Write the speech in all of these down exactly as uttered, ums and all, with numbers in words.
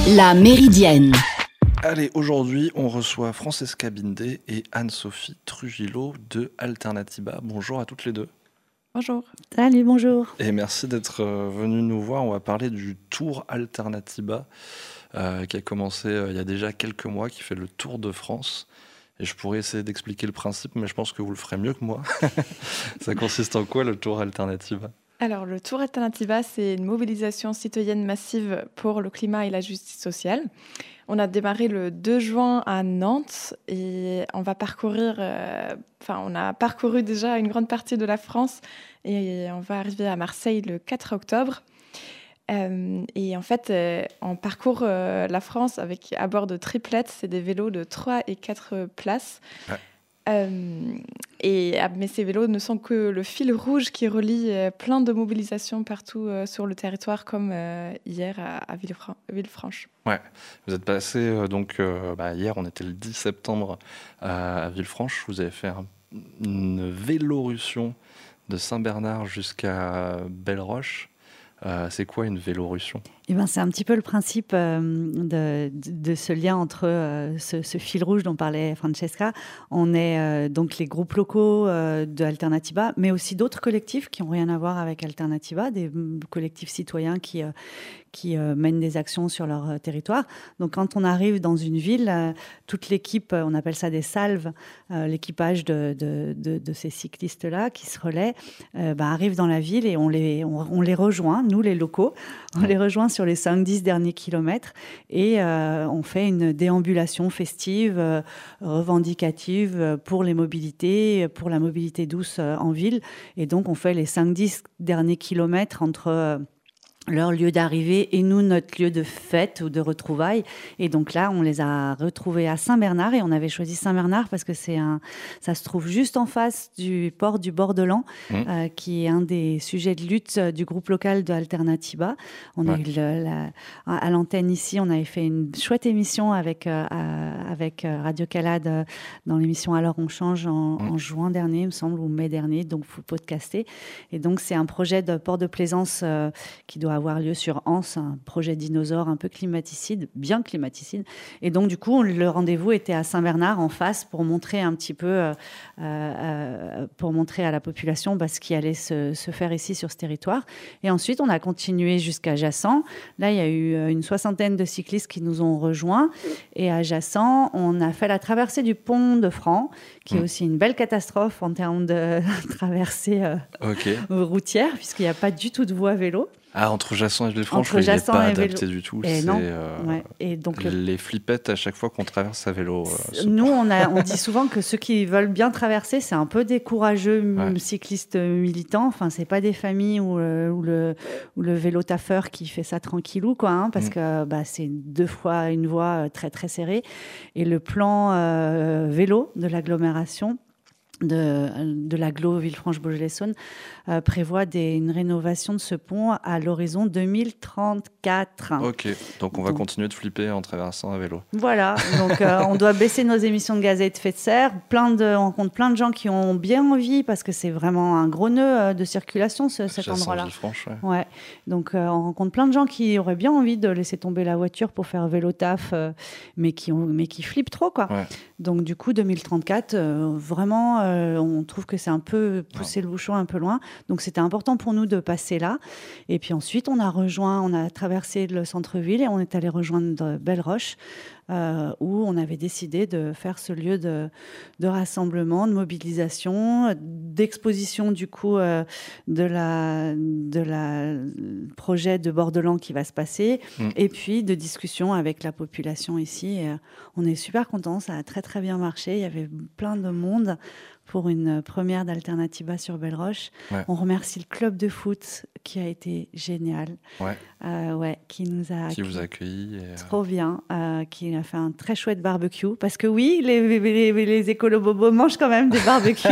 La Méridienne. Allez, aujourd'hui, on reçoit Francesca Bindé et Anne-Sophie Trujillo de Alternatiba. Bonjour à toutes les deux. Bonjour. Salut, bonjour. Et merci d'être venus nous voir. On va parler du Tour Alternatiba euh, qui a commencé euh, il y a déjà quelques mois, qui fait le Tour de France. Et je pourrais essayer d'expliquer le principe, mais je pense que vous le ferez mieux que moi. Ça consiste en quoi, le Tour Alternatiba ? Alors, le Tour Alternatiba, c'est une mobilisation citoyenne massive pour le climat et la justice sociale. On a démarré le deux juin à Nantes et on va parcourir, euh, enfin, on a parcouru déjà une grande partie de la France et on va arriver à Marseille le quatre octobre. Euh, et en fait, euh, on parcourt euh, la France avec, à bord de triplettes, c'est des vélos de trois et quatre places. Ouais. Euh, et, mais ces vélos ne sont que le fil rouge qui relie euh, plein de mobilisations partout euh, sur le territoire, comme euh, hier à, à Villefran- Villefranche. Ouais, vous êtes passé euh, donc euh, bah, hier, on était le dix septembre à, à Villefranche. Vous avez fait un, une vélorution de Saint-Bernard jusqu'à Belleroche. Euh, c'est quoi une vélorution ? Eh ben, c'est un petit peu le principe euh, de, de, de ce lien entre euh, ce, ce fil rouge dont parlait Francesca. On est euh, donc les groupes locaux euh, de Alternatiba, mais aussi d'autres collectifs qui n'ont rien à voir avec Alternatiba, des collectifs citoyens qui, euh, qui euh, mènent des actions sur leur euh, territoire. Donc quand on arrive dans une ville, euh, toute l'équipe, on appelle ça des salves, euh, l'équipage de, de, de, de ces cyclistes-là qui se relaient, euh, bah, arrive dans la ville et on les, on, on les rejoint, nous les locaux, on les rejoint sur les cinq dix derniers kilomètres et euh, on fait une déambulation festive, euh, revendicative pour les mobilités, pour la mobilité douce euh, en ville. Et donc on fait les cinq dix derniers kilomètres entre euh, leur lieu d'arrivée et nous, notre lieu de fête ou de retrouvailles. Et donc là, on les a retrouvés à Saint-Bernard et on avait choisi Saint-Bernard parce que c'est un, ça se trouve juste en face du port du Bordelans, mmh. euh, qui est un des sujets de lutte du groupe local de Alternatiba. On ouais. a eu le, la, à l'antenne ici, on avait fait une chouette émission avec, euh, avec Radio Calade euh, dans l'émission Alors on change en, mmh. en juin dernier, il me semble, ou mai dernier, donc il faut podcaster. Et donc c'est un projet de port de plaisance euh, qui doit avoir lieu sur Anse, un projet dinosaure un peu climaticide, bien climaticide. Et donc, du coup, le rendez-vous était à Saint-Bernard, en face, pour montrer un petit peu, euh, euh, pour montrer à la population bah, ce qui allait se, se faire ici sur ce territoire. Et ensuite, on a continué jusqu'à Jassant. Là, il y a eu une soixantaine de cyclistes qui nous ont rejoints. Et à Jassant, on a fait la traversée du pont de Franc, qui mmh. est aussi une belle catastrophe en termes de traversée euh, okay. routière, puisqu'il n'y a pas du tout de voie vélo. Ah, entre Jassant et Villefranche, il n'est pas adapté vélo. Du tout. Et c'est non. Euh, ouais. Et donc les le... flippettes à chaque fois qu'on traverse à vélo. Euh, Nous, on, a, on dit souvent que ceux qui veulent bien traverser, c'est un peu des courageux ouais. cyclistes militants. Enfin, c'est pas des familles où, euh, où, le, où le vélo taffeur qui fait ça tranquillou, quoi, hein, parce mmh. que bah, c'est deux fois une voie très très serrée. Et le plan euh, vélo de l'agglomération de, de l'agglo Villefranche-Beaujolais-Saône euh, prévoit des, une rénovation de ce pont à l'horizon deux mille trente-quatre. Ok, donc on va donc, continuer de flipper en traversant à vélo. Voilà, donc euh, on doit baisser nos émissions de gaz à effet de serre. Plein de, on rencontre plein de gens qui ont bien envie parce que c'est vraiment un gros nœud de circulation, ce, cet endroit-là. Villefranche, ouais. ouais. Donc euh, on rencontre plein de gens qui auraient bien envie de laisser tomber la voiture pour faire vélo taf, euh, mais, qui ont, mais qui flippent trop, quoi. Ouais. Donc du coup, deux mille trente-quatre, euh, vraiment... Euh, on trouve que c'est un peu pousser le bouchon un peu loin. Donc, c'était important pour nous de passer là. Et puis ensuite, on a rejoint, on a traversé le centre-ville et on est allé rejoindre Belleroche, euh, où on avait décidé de faire ce lieu de, de rassemblement, de mobilisation, d'exposition du coup euh, de la de la projet de Bordelans qui va se passer, mmh. et puis de discussion avec la population ici. Et, euh, on est super contents, ça a très très bien marché. Il y avait plein de monde pour une première d'Alternatiba sur Belleroche. Ouais. On remercie le club de foot qui a été génial, ouais. Euh, ouais, qui nous a qui vous a accueillis et trop bien, euh, qui a fait un très chouette barbecue. Parce que oui, les, les, les écolo-bobos mangent quand même des barbecues.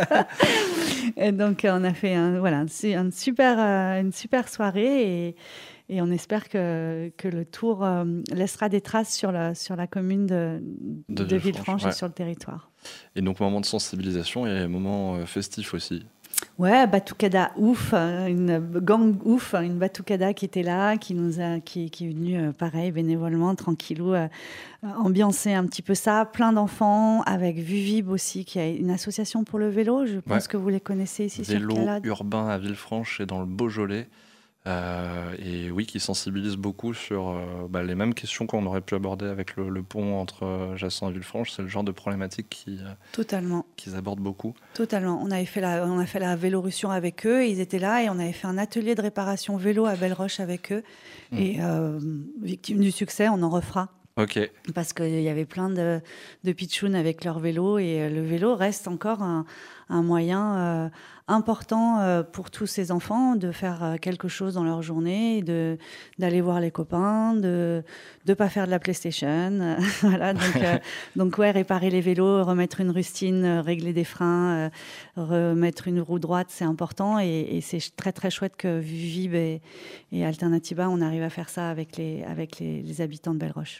Et donc on a fait un, voilà, une super, euh, une super soirée et Et on espère que, que le tour euh, laissera des traces sur la, sur la commune de, de, de Villefranche ouais. et sur le territoire. Et donc, moment de sensibilisation et moment festif aussi. Ouais, Batucada ouf, une gang ouf, une Batucada qui était là, qui nous a, qui, qui est venue euh, pareil bénévolement, tranquillou, euh, ambiancer un petit peu ça. Plein d'enfants avec Vuvib aussi, qui a une association pour le vélo. Je pense ouais. que vous les connaissez ici vélo sur Calade. Urbain à Villefranche et dans le Beaujolais. Euh, et oui, qui sensibilise beaucoup sur euh, bah, les mêmes questions qu'on aurait pu aborder avec le, le pont entre euh, Jacent et Villefranche. C'est le genre de problématique qui, euh, Totalement. qu'ils abordent beaucoup. Totalement. On avait fait la, on a fait la Vélorussion avec eux. Ils étaient là et on avait fait un atelier de réparation vélo à Belle-Roche avec eux. Mmh. Et euh, victime du succès, on en refera. Ok. Parce qu'il y avait plein de, de pitchouns avec leur vélo et le vélo reste encore un, un moyen euh, important euh, pour tous ces enfants de faire quelque chose dans leur journée, de, d'aller voir les copains, de ne pas faire de la PlayStation. Voilà, donc, euh, donc ouais, réparer les vélos, remettre une rustine, régler des freins, euh, remettre une roue droite, c'est important et, et c'est très très chouette que Vuvib et, et Alternatiba, on arrive à faire ça avec les, avec les, les habitants de Belle-Roche.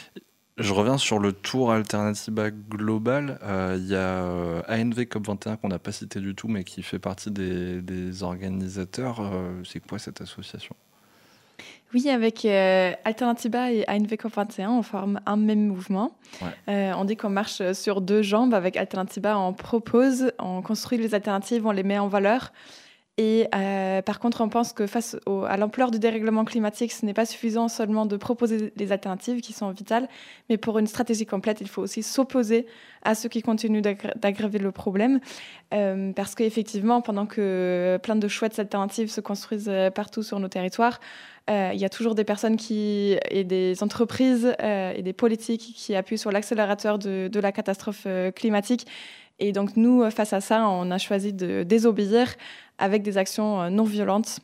Je reviens sur le tour Alternatiba global. Il euh, y a euh, A N V C O P vingt et un qu'on n'a pas cité du tout, mais qui fait partie des, des organisateurs. Euh, c'est quoi cette association ? Oui, avec euh, Alternatiba et A N V C O P vingt et un, on forme un même mouvement. Ouais. Euh, on dit qu'on marche sur deux jambes. Avec Alternatiba, on propose, on construit les alternatives, on les met en valeur. Et euh, par contre, on pense que face au, à l'ampleur du dérèglement climatique, ce n'est pas suffisant seulement de proposer des alternatives qui sont vitales, mais pour une stratégie complète, il faut aussi s'opposer à ceux qui continuent d'aggra- d'aggraver le problème. Euh, parce qu'effectivement, pendant que plein de chouettes alternatives se construisent partout sur nos territoires, euh, il y a toujours des personnes qui, et des entreprises euh, et des politiques qui appuient sur l'accélérateur de, de la catastrophe climatique. Et donc, nous, face à ça, on a choisi de désobéir avec des actions non violentes,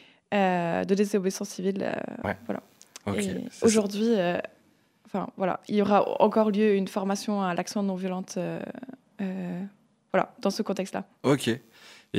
euh, de désobéissance civile. Euh, ouais. Voilà. Okay. Aujourd'hui, euh, enfin, voilà, il y aura encore lieu une formation à l'action non violente euh, euh, voilà, dans ce contexte-là. Ok. Et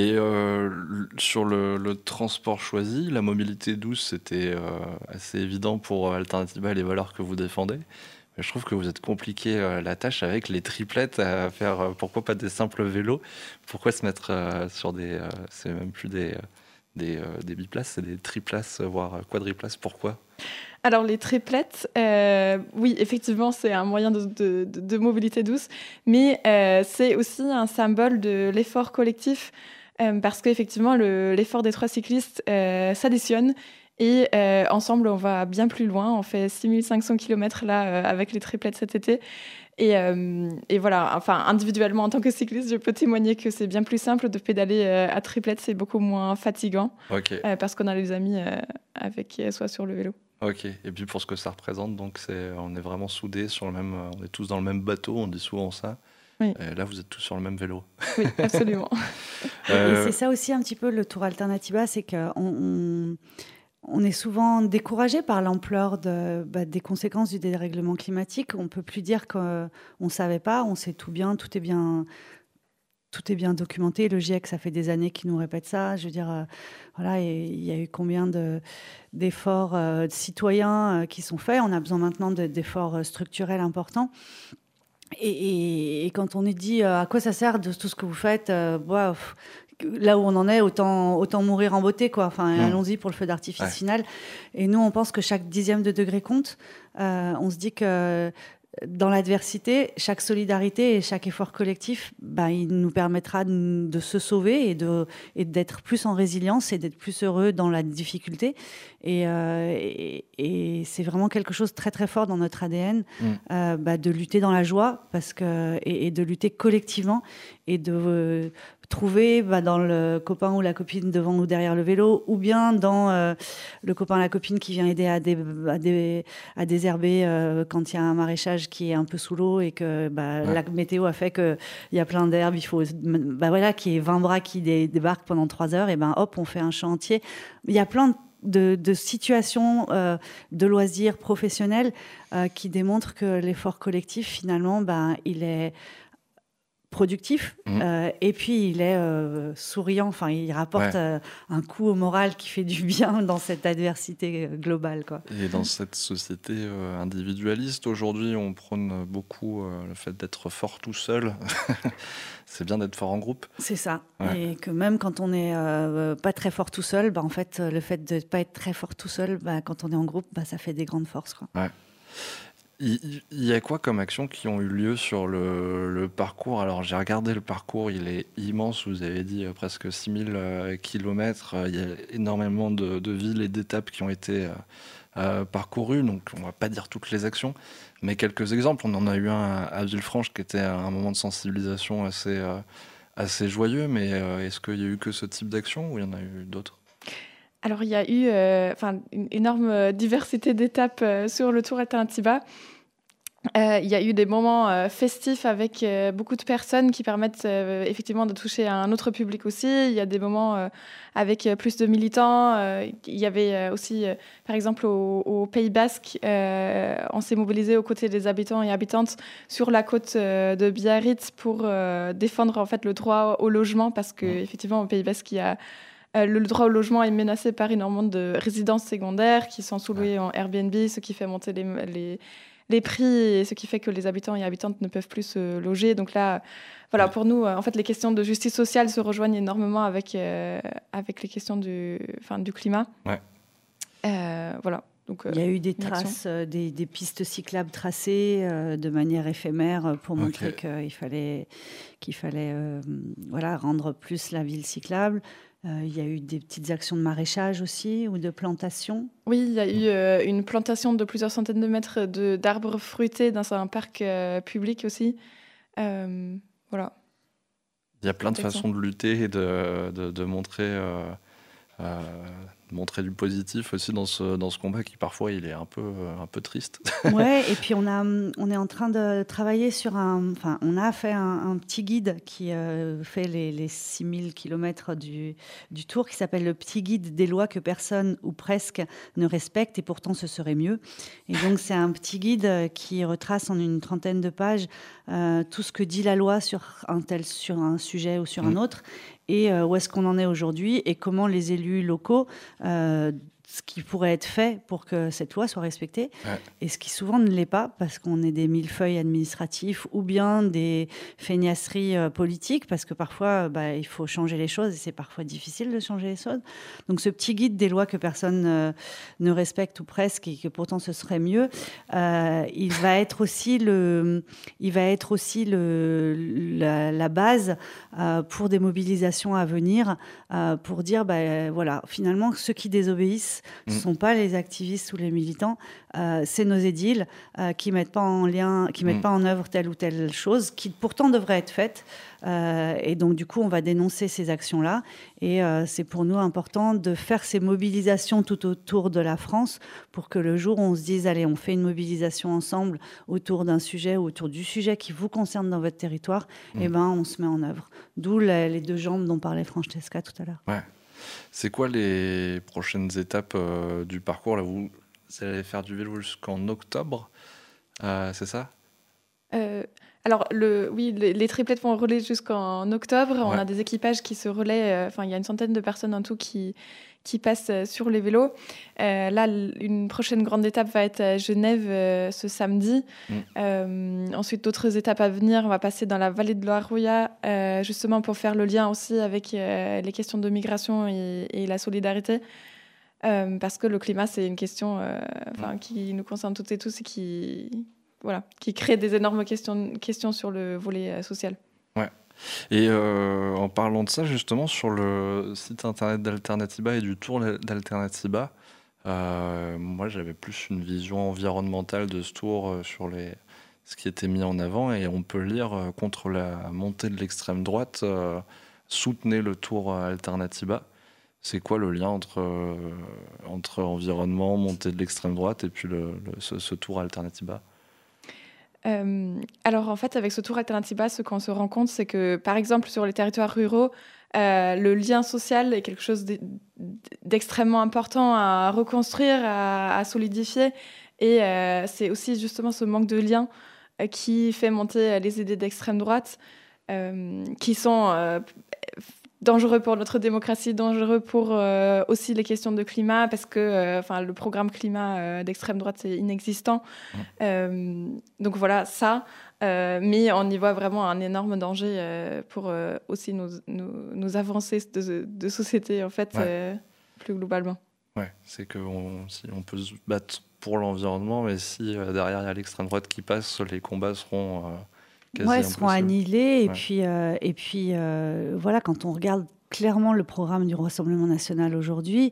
euh, sur le, le transport choisi, la mobilité douce, c'était euh, assez évident pour Alternatiba et les valeurs que vous défendez. Je trouve que vous êtes compliqué euh, la tâche avec les triplettes à faire. Euh, pourquoi pas des simples vélos ? Pourquoi se mettre euh, sur des. Euh, c'est même plus des, euh, des, euh, des biplaces, c'est des triplaces, voire quadriplaces. Pourquoi ? Alors, les triplettes, euh, oui, effectivement, c'est un moyen de, de, de, de mobilité douce, mais euh, c'est aussi un symbole de l'effort collectif, euh, parce qu'effectivement, le, l'effort des trois cyclistes euh, s'additionne. Et euh, ensemble, on va bien plus loin. On fait six mille cinq cents kilomètres là, euh, avec les triplettes cet été. Et, euh, et voilà, enfin, individuellement, en tant que cycliste, je peux témoigner que c'est bien plus simple de pédaler euh, à triplettes. C'est beaucoup moins fatigant okay. euh, parce qu'on a les amis euh, avec qui soit sur le vélo. Ok, et puis pour ce que ça représente, donc c'est, on est vraiment soudés sur le même, on est tous dans le même bateau, on dit souvent ça. Oui. Et là, vous êtes tous sur le même vélo. Oui, absolument. euh... Et c'est ça aussi un petit peu le Tour Alternatiba, c'est qu'on... On... On est souvent découragé par l'ampleur de, bah, des conséquences du dérèglement climatique. On ne peut plus dire qu'on ne savait pas, on sait tout bien, tout est bien, tout est bien documenté. Le GIEC, ça fait des années qu'il nous répète ça. Je veux dire, euh, voilà, il y a eu combien de, d'efforts euh, de citoyens euh, qui sont faits. On a besoin maintenant de, d'efforts structurels importants. Et, et, et quand on est dit euh, à quoi ça sert de tout ce que vous faites, euh, bah, pff, là où on en est, autant, autant mourir en beauté, quoi. Enfin, mmh. allons-y pour le feu d'artifice ouais. final. Et nous, on pense que chaque dixième de degré compte. Euh, on se dit que dans l'adversité, chaque solidarité et chaque effort collectif, bah, il nous permettra de, de se sauver et, de, et d'être plus en résilience et d'être plus heureux dans la difficulté. Et, euh, et, et c'est vraiment quelque chose de très, très fort dans notre A D N, mmh. euh, bah, de lutter dans la joie parce que, et, et de lutter collectivement et de euh, trouver bah, dans le copain ou la copine devant ou derrière le vélo, ou bien dans euh, le copain ou la copine qui vient aider à, dé, à, dé, à désherber euh, quand il y a un maraîchage qui est un peu sous l'eau et que bah, ouais. la météo a fait qu'il y a plein d'herbes, il faut bah, voilà, qu'il y ait vingt bras qui dé, débarquent pendant trois heures, et ben hop, on fait un champ entier. Il y a plein de De, de situations euh, de loisirs professionnels euh, qui démontrent que l'effort collectif, finalement, ben, il est productif, Mmh. euh, et puis il est euh, souriant, enfin il rapporte Ouais. euh, un coup au moral qui fait du bien dans cette adversité euh, globale, quoi. Et dans cette société euh, individualiste, aujourd'hui, on prône beaucoup euh, le fait d'être fort tout seul. C'est bien d'être fort en groupe. C'est ça. Ouais. Et que même quand on n'est euh, pas très fort tout seul, bah, en fait, le fait de ne pas être très fort tout seul, bah, quand on est en groupe, bah, ça fait des grandes forces, quoi. Ouais. Il il y a quoi comme actions qui ont eu lieu sur le, le parcours? Alors, j'ai regardé le parcours, il est immense. Vous avez dit euh, presque six mille euh, kilomètres. Euh, Il y a énormément de, de villes et d'étapes qui ont été euh, euh, parcourues. Donc, on va pas dire toutes les actions, mais quelques exemples. On en a eu un à, à Villefranche qui était un moment de sensibilisation assez, euh, assez joyeux. Mais euh, est-ce qu'il y a eu que ce type d'action ou il y en a eu d'autres? Alors, il y a eu euh, enfin, une énorme euh, diversité d'étapes euh, sur le Tour Alternatiba. Euh, il y a eu des moments euh, festifs avec euh, beaucoup de personnes qui permettent euh, effectivement de toucher à un autre public aussi. Il y a des moments euh, avec euh, plus de militants. Euh, il y avait euh, aussi, euh, par exemple, au, au Pays Basque, euh, on s'est mobilisé aux côtés des habitants et habitantes sur la côte euh, de Biarritz pour euh, défendre en fait le droit au logement, parce que effectivement au Pays Basque, il y a euh, le droit au logement est menacé par énormément de résidences secondaires qui sont sous-louées en Airbnb, ce qui fait monter les, les les prix, et ce qui fait que les habitants et habitantes ne peuvent plus se loger. Donc là, voilà, Ouais. pour nous, en fait, les questions de justice sociale se rejoignent énormément avec, euh, avec les questions du, enfin, du climat. Ouais. Euh, voilà. Donc, euh, Il y a eu des une action. traces, euh, des, des pistes cyclables tracées euh, de manière éphémère euh, pour Ok. montrer qu'il fallait, qu'il fallait euh, voilà, rendre plus la ville cyclable. Euh, il y a eu des petites actions de maraîchage aussi, ou de plantation. Oui, il y a eu euh, une plantation de plusieurs centaines de mètres de, d'arbres fruités dans un parc euh, public aussi. Euh, voilà. Il y a plein de Protection. façons de lutter et de, de, de montrer, euh, euh, de montrer du positif aussi dans ce, dans ce combat qui parfois il est un peu, euh, un peu triste. Ouais, et puis on, a, on est en train de travailler sur un... Enfin, on a fait un, un petit guide qui euh, fait les, les six mille kilomètres du, du Tour, qui s'appelle le petit guide des lois que personne ou presque ne respecte, et pourtant ce serait mieux. Et donc c'est un petit guide qui retrace en une trentaine de pages euh, tout ce que dit la loi sur un tel, sur un sujet ou sur Mmh. un autre, et euh, où est-ce qu'on en est aujourd'hui, et comment les élus locaux... Euh, ce qui pourrait être fait pour que cette loi soit respectée, Ouais. et ce qui souvent ne l'est pas, parce qu'on est des millefeuilles administratifs ou bien des feignasseries euh, politiques, parce que parfois, euh, bah, il faut changer les choses, et c'est parfois difficile de changer les choses. Donc ce petit guide des lois que personne euh, ne respecte ou presque, et que pourtant ce serait mieux, euh, il va être aussi, le, il va être aussi le, la, la base euh, pour des mobilisations à venir, euh, pour dire, bah, voilà, finalement, ceux qui désobéissent, ce ne Mm. sont pas les activistes ou les militants, euh, c'est nos édiles euh, qui ne mettent pas en lien, qui mettent Mm. pas en œuvre telle ou telle chose, qui pourtant devrait être faite. Euh, et donc, du coup, on va dénoncer ces actions-là. Et euh, c'est pour nous important de faire ces mobilisations tout autour de la France, pour que le jour où on se dise, allez, on fait une mobilisation ensemble autour d'un sujet ou autour du sujet qui vous concerne dans votre territoire, Mm. eh ben, on se met en œuvre. D'où la- les deux jambes dont parlait Francesca tout à l'heure. Ouais. C'est quoi les prochaines étapes euh, du parcours là, vous, vous allez faire du vélo jusqu'en octobre, euh, c'est ça? Euh, alors, le, oui, les, les triplettes vont rouler jusqu'en octobre. On Ouais. a des équipages qui se relaient. euh, Enfin, il y a une centaine de personnes en tout qui, qui passent euh, sur les vélos. Euh, là, l- une prochaine grande étape va être à Genève euh, ce samedi. Mm. Euh, ensuite, d'autres étapes à venir. On va passer dans la vallée de l'Oaroya, euh, justement pour faire le lien aussi avec euh, les questions de migration et, et la solidarité. Euh, parce que le climat, c'est une question euh, enfin, Mm. qui nous concerne toutes et tous, et qui, voilà, qui crée des énormes questions, questions sur le volet euh, social. Et euh, en parlant de ça, justement, sur le site internet d'Alternatiba et du tour d'Alternatiba, euh, moi j'avais plus une vision environnementale de ce tour euh, sur les, ce qui était mis en avant, et on peut lire euh, contre la montée de l'extrême droite, euh, soutenez le tour Alternatiba. C'est quoi le lien entre, euh, entre environnement, montée de l'extrême droite et puis le, le- ce, ce tour Alternatiba? Euh, alors en fait, avec ce tour Alternatiba, ce qu'on se rend compte, c'est que par exemple sur les territoires ruraux, euh, le lien social est quelque chose d'e- d'extrêmement important à reconstruire, à, à solidifier. Et euh, c'est aussi justement ce manque de lien euh, qui fait monter les idées d'extrême droite. euh, qui sont euh, dangereux pour notre démocratie, dangereux pour euh, aussi les questions de climat, parce que euh, le programme climat euh, d'extrême droite, c'est inexistant. Mmh. Euh, donc voilà, ça. Euh, mais on y voit vraiment un énorme danger euh, pour euh, aussi nos, nos, nos avancées de, de société, en fait, ouais. euh, plus globalement. Ouais, c'est qu'on si on peut se battre pour l'environnement, mais si euh, derrière il y a l'extrême droite qui passe, les combats seront euh, quasi ouais, impossibles. seront annihilés. Et ouais. puis, euh, et puis euh, voilà, quand on regarde clairement le programme du Rassemblement national aujourd'hui,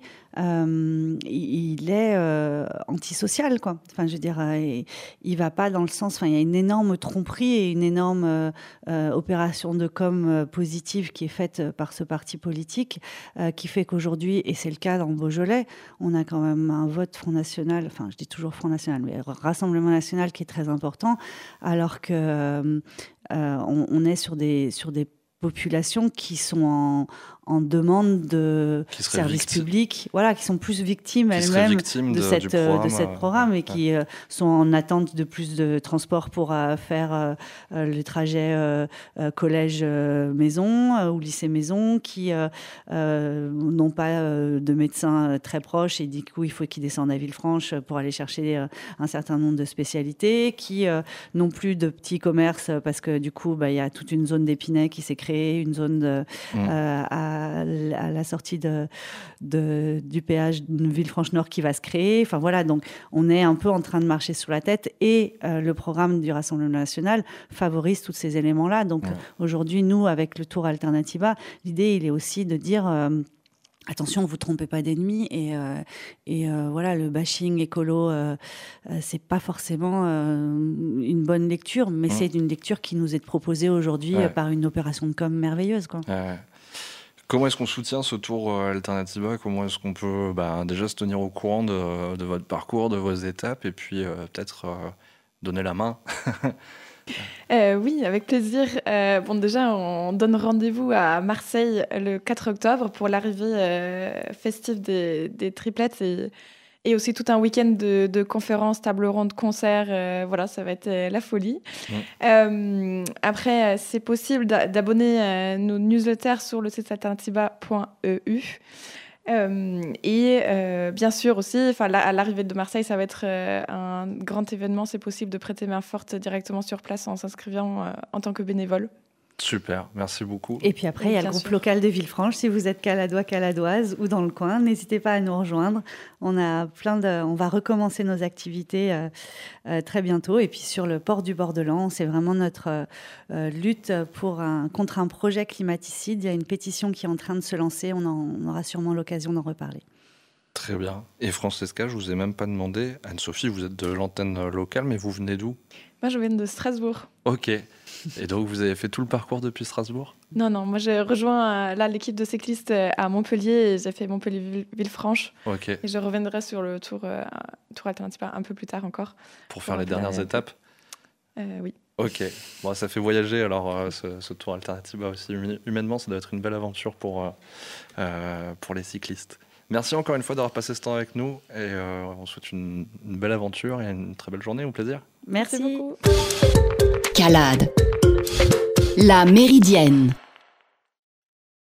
euh, il est euh, antisocial, quoi. Enfin, je veux dire, euh, il, il va pas dans le sens. Enfin, il y a une énorme tromperie et une énorme euh, euh, opération de com euh, positive qui est faite par ce parti politique, euh, qui fait qu'aujourd'hui, et c'est le cas dans le Beaujolais, on a quand même un vote Front National. Enfin, je dis toujours Front National, mais Rassemblement national qui est très important, alors que euh, euh, on, on est sur des sur des populations qui sont en, en demande de services publics, voilà, qui sont plus victimes qui elles-mêmes de, de, cette, programme, de cette programme et ouais. qui euh, sont en attente de plus de transport pour euh, faire euh, le trajet euh, euh, collège-maison euh, ou lycée-maison, qui euh, euh, n'ont pas euh, de médecin très proche et du coup il faut qu'ils descendent à Villefranche pour aller chercher euh, un certain nombre de spécialités, qui euh, n'ont plus de petits commerces parce que du coup bah, y a toute une zone d'Épinay qui s'est créée, une zone de, mmh. euh, à à la sortie de, de, du péage de Villefranche-Nord qui va se créer. Enfin voilà, donc on est un peu en train de marcher sous la tête et euh, le programme du Rassemblement national favorise tous ces éléments-là. Donc ouais. aujourd'hui, nous, avec le Tour Alternatiba, l'idée, il est aussi de dire... Euh, attention, vous ne vous trompez pas d'ennemis et, euh, et euh, voilà, le bashing écolo, euh, euh, c'est pas forcément euh, une bonne lecture, mais mmh. c'est une lecture qui nous est proposée aujourd'hui ouais. euh, par une opération de com merveilleuse, quoi. Ouais. Comment est-ce qu'on soutient ce tour euh, Alternatiba ? Comment est-ce qu'on peut bah, déjà se tenir au courant de, de votre parcours, de vos étapes, et puis euh, peut-être euh, donner la main ? Euh, oui, avec plaisir. Euh, bon, déjà, on donne rendez-vous à Marseille le quatre octobre pour l'arrivée euh, festive des, des triplettes et, et aussi tout un week-end de, de conférences, tables rondes, concerts. Euh, voilà, ça va être euh, la folie. Mmh. Euh, après, c'est possible d'abonner euh, nos newsletters sur le site alternatiba point e u. Euh, et euh, bien sûr aussi, à l'arrivée de Marseille, ça va être euh, un grand événement. C'est possible de prêter main forte directement sur place en s'inscrivant euh, en tant que bénévole. Super, merci beaucoup. Et puis après, il y a le groupe sûr. local de Villefranche. Si vous êtes caladois, caladoise ou dans le coin, n'hésitez pas à nous rejoindre. On a plein de, on va recommencer nos activités euh, euh, très bientôt. Et puis sur le port du Bordelan, c'est vraiment notre euh, lutte pour un, contre un projet climaticide. Il y a une pétition qui est en train de se lancer. On, en, on aura sûrement l'occasion d'en reparler. Très bien. Et Francesca, je vous ai même pas demandé. Anne-Sophie, vous êtes de l'antenne locale, mais vous venez d'où ? Moi, je viens de Strasbourg. Ok. Et donc, vous avez fait tout le parcours depuis Strasbourg ? Non, non. Moi, j'ai rejoint euh, là, l'équipe de cyclistes à Montpellier et j'ai fait Montpellier-Villefranche. Ok. Et je reviendrai sur le tour, euh, tour Alternatiba un peu plus tard encore. Pour faire les dernières étapes ? euh, Oui. Ok. Bon, ça fait voyager alors euh, ce, ce tour Alternatiba aussi. Humainement, ça doit être une belle aventure pour, euh, euh, pour les cyclistes. Merci encore une fois d'avoir passé ce temps avec nous et euh, on souhaite une, une belle aventure et une très belle journée, au plaisir. Merci, Merci beaucoup. Calade, la Méridienne.